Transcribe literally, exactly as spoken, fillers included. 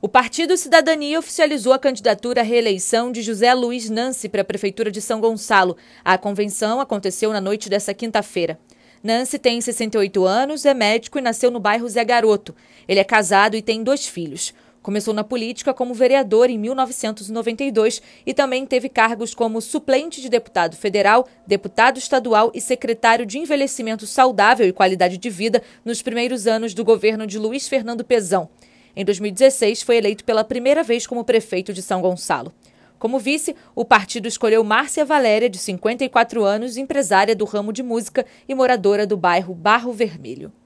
O Partido Cidadania oficializou a candidatura à reeleição de José Luiz Nancy para a Prefeitura de São Gonçalo. A convenção aconteceu na noite desta quinta-feira. Nancy tem sessenta e oito anos, é médico e nasceu no bairro Zé Garoto. Ele é casado e tem dois filhos. Começou na política como vereador em mil novecentos e noventa e dois e também teve cargos como suplente de deputado federal, deputado estadual e secretário de Envelhecimento Saudável e Qualidade de Vida nos primeiros anos do governo de Luiz Fernando Pezão. Em dois mil e dezesseis, foi eleito pela primeira vez como prefeito de São Gonçalo. Como vice, o partido escolheu Márcia Valéria, de cinquenta e quatro anos, empresária do ramo de música e moradora do bairro Barro Vermelho.